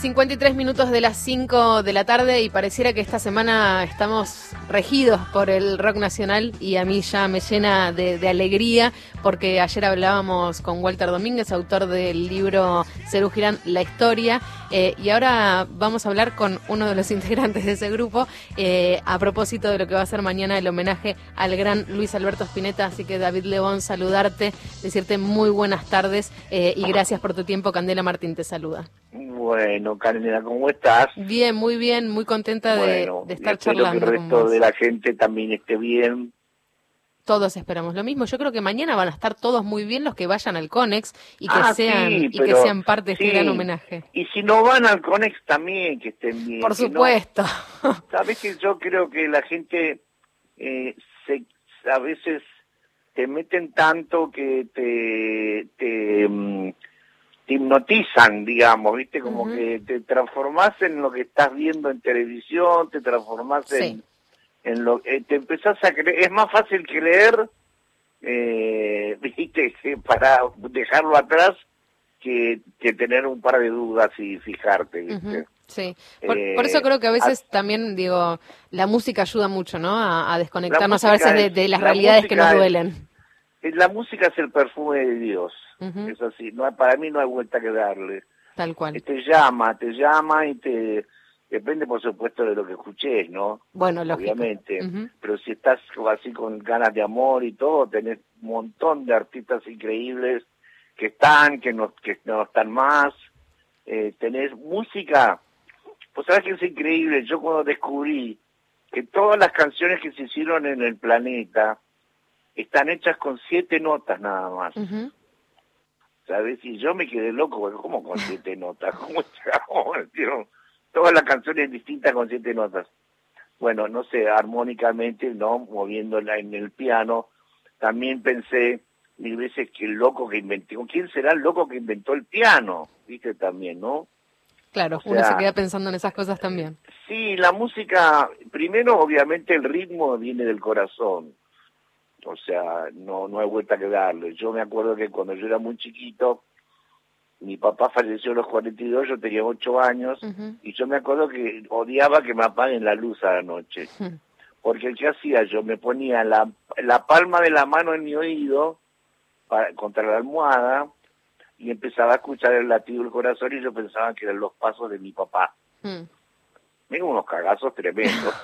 53 minutos de las 5 de la tarde y pareciera que esta semana estamos regidos por el rock nacional y a mí ya me llena de alegría porque ayer hablábamos con Walter Domínguez, autor del libro Serú Girán, La Historia, y ahora vamos a hablar con uno de los integrantes de ese grupo a propósito de lo que va a ser mañana el homenaje al gran Luis Alberto Spinetta. Así que David Lebón, saludarte, decirte muy buenas tardes y gracias por tu tiempo. Candela Martín te saluda. Bueno, Candela, ¿cómo estás? Bien, muy contenta de estar charlando. Espero que el resto de la gente también esté bien. Todos esperamos lo mismo. Yo creo que mañana van a estar todos muy bien los que vayan al Conex y que sean parte de este gran homenaje. Y si no van al Conex también que estén bien. Por supuesto. No, sabes que yo creo que la gente a veces te meten tanto que te hipnotizan, digamos, ¿viste? Como que te transformás en lo que estás viendo en televisión, te transformás en lo te empezás a creer, es más fácil creer, ¿viste? Para dejarlo atrás que tener un par de dudas y fijarte, ¿viste? Sí, por eso creo que a veces también, digo, la música ayuda mucho, ¿no? A desconectarnos a veces de las realidades que nos duelen. La música es el perfume de Dios, es así, para mí no hay vuelta que darle. Tal cual. Te llama y depende por supuesto de lo que escuches, ¿no? Bueno, lógico. Obviamente, pero si estás así con ganas de amor y todo, tenés un montón de artistas increíbles que no están más, tenés música, pues sabes que es increíble, yo cuando descubrí que todas las canciones que se hicieron en el planeta están hechas con 7 notas nada más. ¿Sabes? Y yo me quedé loco, porque ¿cómo con 7 notas? ¿Cómo hicieron todas las canciones distintas con 7 notas? Bueno, no sé, armónicamente, ¿no? Moviéndola en el piano. También pensé mil veces que el loco que inventó, ¿quién será el loco que inventó el piano? ¿Viste? También, ¿no? Claro, uno se queda pensando en esas cosas también. Sí, la música, primero obviamente el ritmo viene del corazón. O sea, no hay vuelta que darle. Yo me acuerdo que cuando yo era muy chiquito, mi papá falleció a los 42, yo tenía 8 años, y yo me acuerdo que odiaba que me apaguen la luz a la noche. Porque ¿qué hacía? Yo me ponía la palma de la mano en mi oído, contra la almohada, y empezaba a escuchar el latido del corazón, y yo pensaba que eran los pasos de mi papá. Tengo unos cagazos tremendos.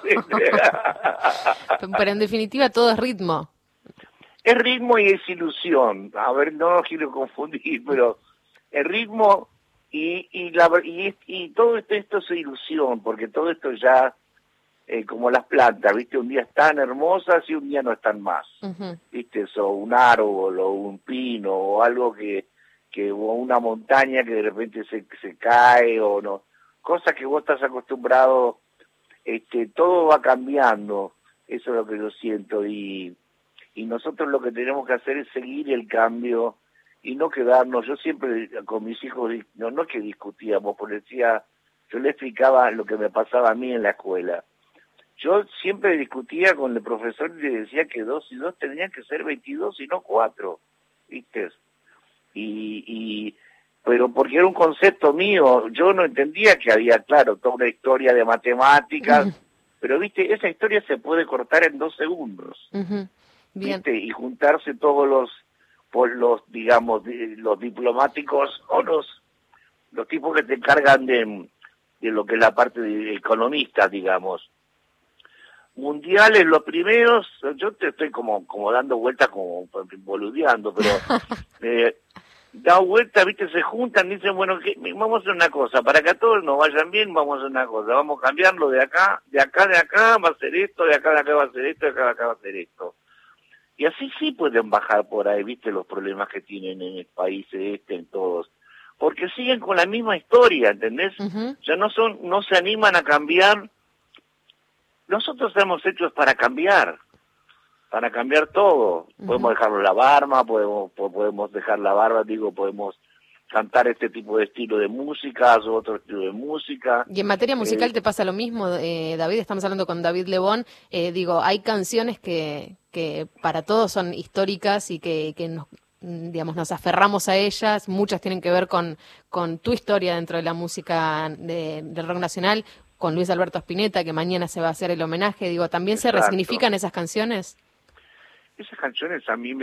Pero en definitiva todo es ritmo. Es ritmo y es ilusión. A ver, no quiero confundir, pero el ritmo y todo esto es ilusión, porque todo esto ya, como las plantas, ¿viste? Un día están hermosas y un día no están más. ¿Viste? Eso, un árbol o un pino o algo o una montaña que de repente se cae o no. Cosas que vos estás acostumbrado, todo va cambiando. Eso es lo que yo siento y nosotros lo que tenemos que hacer es seguir el cambio y no quedarnos. Yo siempre con mis hijos, no que discutíamos, porque yo le explicaba lo que me pasaba a mí en la escuela. Yo siempre discutía con el profesor y le decía que 2 y 2 tenían que ser 22 y no 4, ¿viste? Pero porque era un concepto mío, yo no entendía que había, claro, toda una historia de matemáticas, pero, ¿viste? Esa historia se puede cortar en 2 segundos. ¿Viste? Y juntarse todos los digamos, los diplomáticos o los tipos que te encargan de lo que es la parte de economistas, digamos. Mundiales, los primeros, yo te estoy como dando vueltas, como boludeando, pero da vuelta, ¿viste? Se juntan, dicen, bueno, vamos a hacer una cosa, para que a todos nos vayan bien, vamos a hacer una cosa, vamos a cambiarlo de acá va a ser esto, de acá va a ser esto, de acá va a ser esto. Y así sí pueden bajar por ahí, ¿viste? Los problemas que tienen en el país en todos. Porque siguen con la misma historia, ¿entendés? Ya no se animan a cambiar. Nosotros estamos hechos para cambiar todo. Podemos dejarlo la barba, podemos dejar la barba, podemos cantar este tipo de estilo de música o otro estilo de música. Y en materia musical te pasa lo mismo, David, estamos hablando con David Lebón, hay canciones que para todos son históricas y que digamos, nos aferramos a ellas, muchas tienen que ver con tu historia dentro de la música del rock nacional, con Luis Alberto Spinetta, que mañana se va a hacer el homenaje. Digo, ¿también se resignifican esas canciones? Esas canciones a mí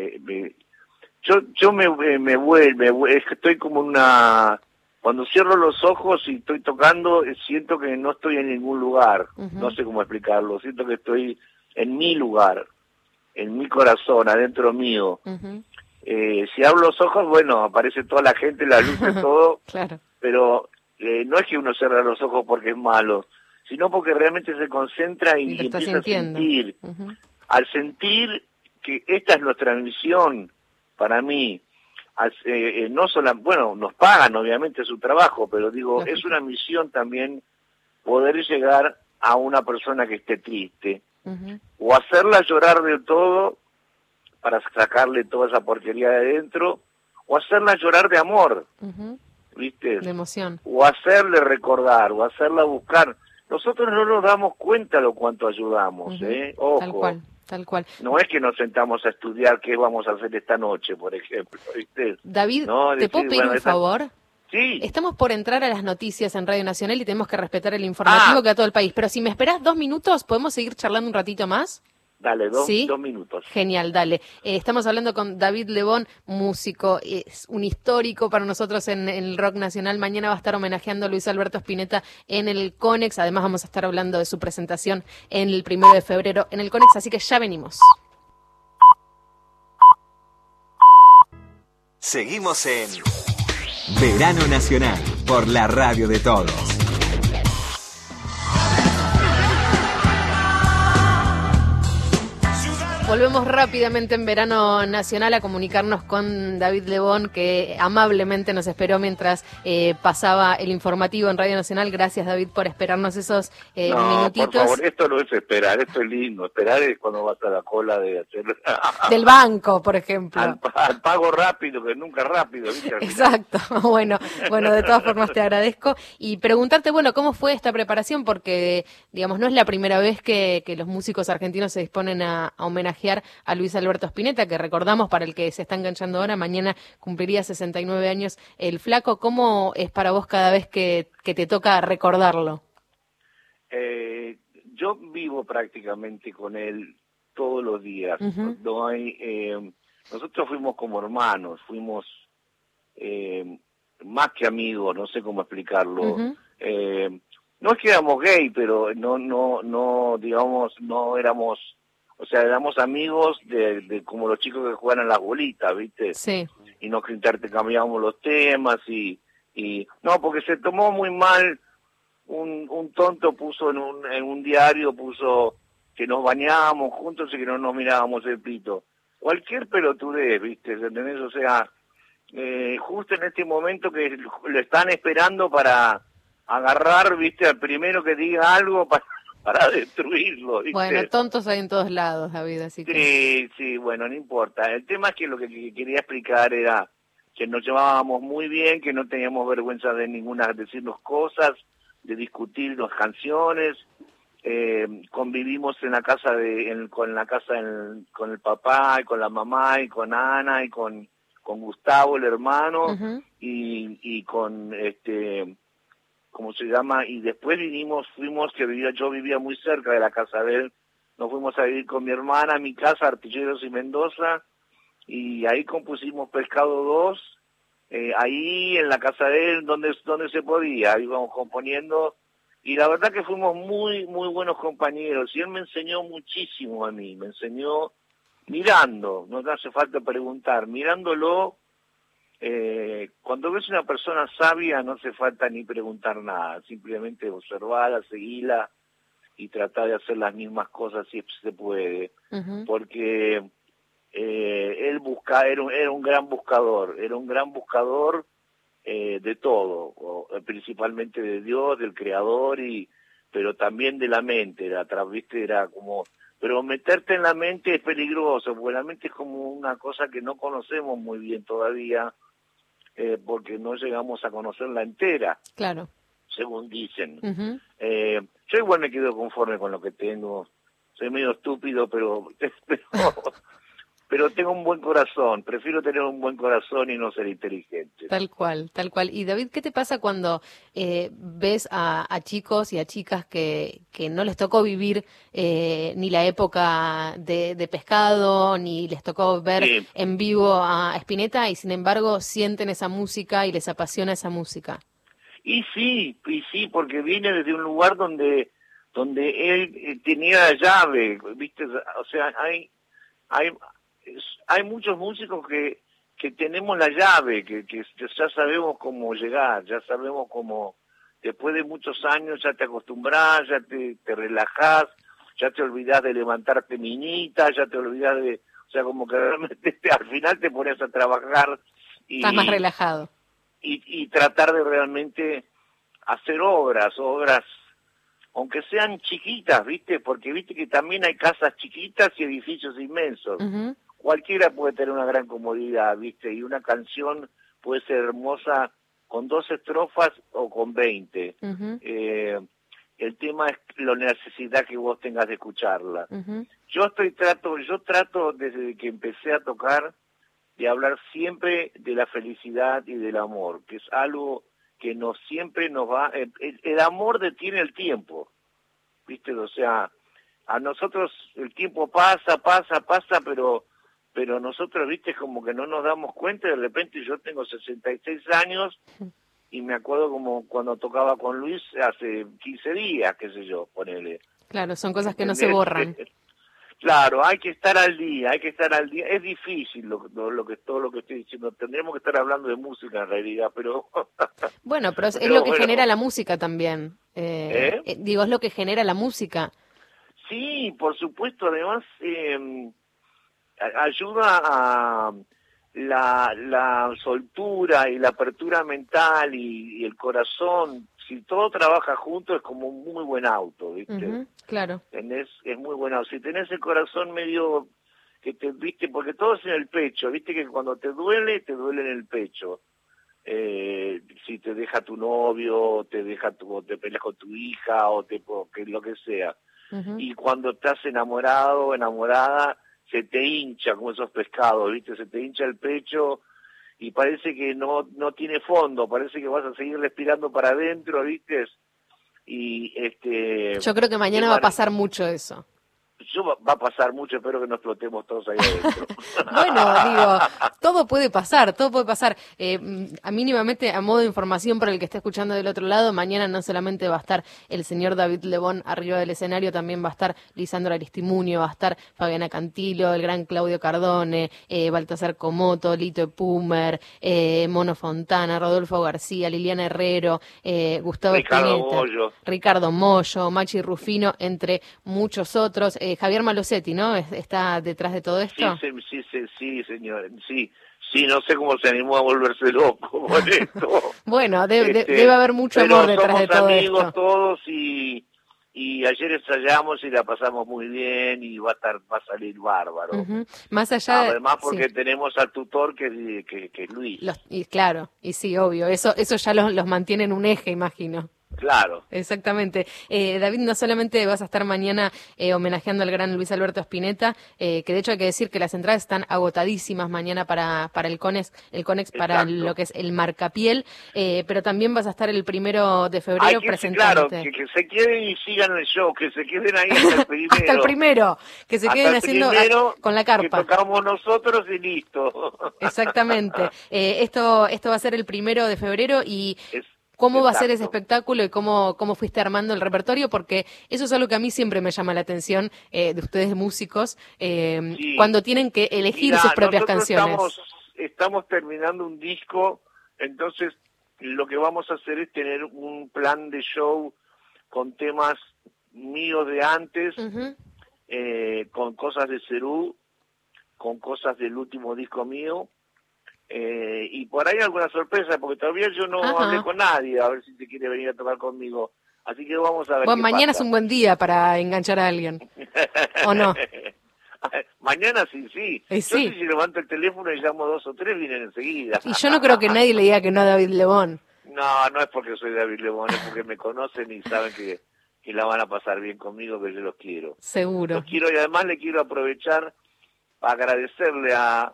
yo me vuelve, es que estoy como cuando cierro los ojos y estoy tocando, siento que no estoy en ningún lugar, no sé cómo explicarlo, siento que estoy en mi lugar, en mi corazón, adentro mío. Si abro los ojos, bueno, aparece toda la gente, la luz de todo, claro. Pero no es que uno cierre los ojos porque es malo, sino porque realmente se concentra y empieza a sentir. Al sentir que esta es nuestra misión, para mí, no solo, bueno, nos pagan obviamente su trabajo, pero digo, lógico, es una misión también poder llegar a una persona que esté triste, o hacerla llorar de todo para sacarle toda esa porquería de adentro, o hacerla llorar de amor, ¿viste? De emoción. O hacerle recordar, o hacerla buscar. Nosotros no nos damos cuenta lo cuánto ayudamos, Ojo. Tal cual. Tal cual. No es que nos sentamos a estudiar qué vamos a hacer esta noche, por ejemplo, ¿viste? David, no, ¿te puedo pedir un favor? Sí. Estamos por entrar a las noticias en Radio Nacional y tenemos que respetar el informativo que a todo el país. Pero si me esperás 2 minutos, ¿podemos seguir charlando un ratito más? Dale, ¿Sí? 2 minutos. Genial, dale. Estamos hablando con David Lebón, músico, es un histórico para nosotros en el rock nacional. Mañana va a estar homenajeando a Luis Alberto Spinetta en el Conex. Además vamos a estar hablando de su presentación en el 1 de febrero en el Conex, así que ya venimos. Seguimos en Verano Nacional por la radio de todos. Volvemos rápidamente en Verano Nacional a comunicarnos con David Lebón, que amablemente nos esperó mientras pasaba el informativo en Radio Nacional. Gracias, David, por esperarnos esos minutitos. Por favor, esto no es esperar, esto es lindo. Esperar es cuando vas a la cola de hacer... Del banco, por ejemplo. Al pago rápido, que nunca es rápido, ¿viste? Exacto. Bueno, de todas formas te agradezco. Y preguntarte, bueno, ¿cómo fue esta preparación? Porque, digamos, no es la primera vez que los músicos argentinos se disponen a homenajear a Luis Alberto Spinetta, que recordamos, para el que se está enganchando ahora, mañana cumpliría 69 años el flaco. ¿Cómo es para vos cada vez que te toca recordarlo? Yo vivo prácticamente con él todos los días. No hay, nosotros fuimos como hermanos, fuimos más que amigos, no sé cómo explicarlo. No es que éramos gay, pero no, digamos, no éramos... O sea, éramos amigos de como los chicos que juegan a las bolitas, ¿viste? Sí. Y nos intercambiábamos los temas y no, porque se tomó muy mal. Un tonto puso en un diario, puso que nos bañábamos juntos y que no nos mirábamos el pito. Cualquier pelotudez, ¿viste? ¿Entendés? O sea, justo en este momento que lo están esperando para agarrar, ¿viste? Al primero que diga algo para destruirlo, ¿viste? Bueno, tontos hay en todos lados, David, así que... Sí, bueno, no importa. El tema es que lo que quería explicar era que nos llevábamos muy bien, que no teníamos vergüenza de decirnos cosas, de discutirnos canciones. Convivimos en la casa con el papá y con la mamá y con Ana y con Gustavo, el hermano, y con ¿cómo se llama? Y después yo vivía muy cerca de la casa de él, nos fuimos a vivir con mi hermana a mi casa, Artilleros y Mendoza, y ahí compusimos Pescado 2, ahí en la casa de él, donde se podía, íbamos componiendo, y la verdad que fuimos muy, muy buenos compañeros, y él me enseñó muchísimo a mí, me enseñó mirando, no te hace falta preguntar, mirándolo. Cuando ves una persona sabia no hace falta ni preguntar nada, simplemente observarla, seguirla y tratar de hacer las mismas cosas si se puede, porque él era un gran buscador, de todo, principalmente de Dios, del Creador, pero también de la mente, era como... Pero meterte en la mente es peligroso, porque la mente es como una cosa que no conocemos muy bien todavía, porque no llegamos a conocerla entera, claro, según dicen. Yo igual me quedo conforme con lo que tengo. Soy medio estúpido, pero pero tengo un buen corazón, prefiero tener un buen corazón y no ser inteligente. Tal cual, tal cual. Y David, ¿qué te pasa cuando ves a chicos y a chicas que no les tocó vivir ni la época de Pescado, ni les tocó ver Sí. en vivo a Spinetta y sin embargo sienten esa música y les apasiona esa música? Y sí, porque viene desde un lugar donde él tenía la llave, ¿viste? O sea, hay muchos músicos que tenemos la llave, que ya sabemos cómo llegar, ya sabemos cómo, después de muchos años ya te acostumbras, ya te relajás, ya te olvidás de levantarte minita, ya te olvidás de, o sea, como que realmente al final te pones a trabajar y Estás más relajado. y tratar de realmente hacer obras, aunque sean chiquitas, ¿viste? Porque viste que también hay casas chiquitas y edificios inmensos. Uh-huh. Cualquiera puede tener una gran comodidad, ¿viste? Y una canción puede ser hermosa con 2 estrofas o con 20. Uh-huh. El tema es la necesidad que vos tengas de escucharla. Uh-huh. Yo trato desde que empecé a tocar de hablar siempre de la felicidad y del amor, que es algo que siempre nos va, el amor detiene el tiempo, ¿viste? O sea, a nosotros el tiempo pasa, pero nosotros, ¿viste? Como que no nos damos cuenta, de repente yo tengo 66 años y me acuerdo como cuando tocaba con Luis hace 15 días, qué sé yo, ponele. Claro, son cosas que no se borran. Claro, hay que estar al día. Es difícil todo lo que estoy diciendo. Tendríamos que estar hablando de música en realidad, pero... Bueno, pero es lo que genera la música también. Digo, es lo que genera la música. Sí, por supuesto. Además, ayuda a la soltura y la apertura mental y el corazón. Si todo trabaja junto es como un muy buen auto, ¿viste? Uh-huh, claro. Es muy buen auto. Si tenés el corazón medio que ¿viste? Porque todo es en el pecho, ¿viste? Que cuando te duele en el pecho. Si te deja tu novio, o te peleas con tu hija, o que lo que sea. Uh-huh. Y cuando estás enamorado, enamorada, se te hincha como esos pescados, ¿viste? Se te hincha el pecho y parece que no tiene fondo, parece que vas a seguir respirando para adentro, ¿viste? Y yo creo que mañana va a pasar mucho eso. Va a pasar mucho, espero que nos explotemos todos ahí adentro. Bueno, digo, todo puede pasar. Mínimamente, a modo de información para el que esté escuchando del otro lado, mañana no solamente va a estar el señor David Lebón arriba del escenario, también va a estar Lisandro Aristimuño, va a estar Fabiana Cantilo, el gran Claudio Cardone, Baltasar Comoto, Lito Pumer, Mono Fontana, Rodolfo García, Liliana Herrero, Gustavo Spinetta, Ricardo Mollo, Machi Rufino, entre muchos otros. Javier Malosetti, ¿no? ¿Está detrás de todo esto? Sí, señor. Sí, no sé cómo se animó a volverse loco con esto. Bueno, debe haber mucho amor detrás de todo esto. Somos amigos todos y ayer ensayamos y la pasamos muy bien y va a salir bárbaro. Uh-huh. Más allá además porque tenemos al tutor que es Luis. Claro, y sí, obvio, eso ya los mantiene en un eje, imagino. Claro. Exactamente. David, no solamente vas a estar mañana homenajeando al gran Luis Alberto Spinetta, que de hecho hay que decir que las entradas están agotadísimas mañana para el Conex para Exacto. lo que es el marcapiel, pero también vas a estar el 1 de febrero presentándote. Claro, que se queden y sigan el show, que se queden ahí hasta el primero. Hasta el primero, que se queden haciendo con la carpa. Que tocamos nosotros y listo. Exactamente. Esto va a ser el 1 de febrero y... ¿Cómo va a ser ese espectáculo y cómo fuiste armando el repertorio? Porque eso es algo que a mí siempre me llama la atención de ustedes músicos, cuando tienen que elegir sus propias canciones. Estamos terminando un disco, entonces lo que vamos a hacer es tener un plan de show con temas míos de antes, uh-huh. Con cosas de Cerú, con cosas del último disco mío. Y por ahí alguna sorpresa, porque todavía yo no hablé con nadie, a ver si se quiere venir a tocar conmigo. Así que vamos a ver. Bueno, mañana pasa. Es un buen día para enganchar a alguien, ¿o no? Mañana sí. Yo si levanto el teléfono y llamo 2 o 3, vienen enseguida. Y yo no creo que nadie le diga que no a David Lebón. No es porque soy David Lebón, es porque me conocen y saben que la van a pasar bien conmigo, que yo los quiero. Seguro. Los quiero y además le quiero aprovechar agradecerle a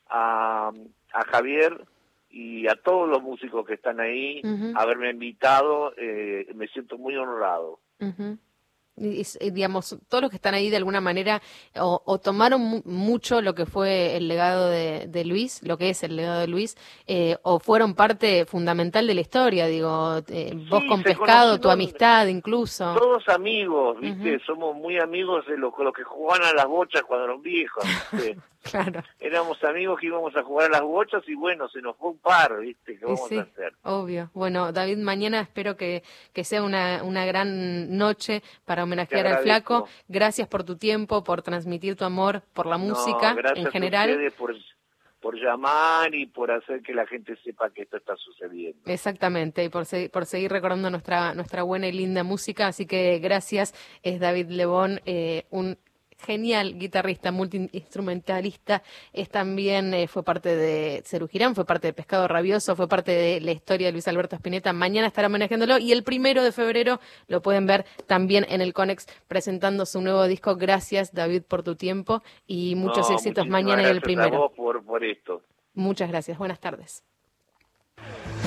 Javier y a todos los músicos que están ahí, haberme invitado, me siento muy honrado. Y, digamos, todos los que están ahí de alguna manera o tomaron mucho lo que fue el legado de Luis, lo que es el legado de Luis, o fueron parte fundamental de la historia, digo, vos con Pescado, tu amistad incluso. Todos amigos, ¿viste? Somos muy amigos de los que jugaban a las bochas cuando eran viejos, ¿viste? Claro. Éramos amigos que íbamos a jugar a las bochas y bueno, se nos fue un par, ¿viste? ¿Qué vamos a hacer? Obvio. Bueno, David, mañana espero que sea una gran noche para homenajear al Flaco. Gracias por tu tiempo, por transmitir tu amor por la música en general. Gracias a ustedes por llamar y por hacer que la gente sepa que esto está sucediendo. Exactamente, y por seguir recordando nuestra buena y linda música. Así que gracias, es David Lebón, un genial guitarrista, multiinstrumentalista, también fue parte de Serú Girán, fue parte de Pescado Rabioso, fue parte de la historia de Luis Alberto Spinetta. Mañana estará homenajeándolo y el 1 de febrero lo pueden ver también en el Conex presentando su nuevo disco. Gracias, David, por tu tiempo y muchos éxitos mañana y el 1. Gracias a vos por esto. Muchas gracias, buenas tardes.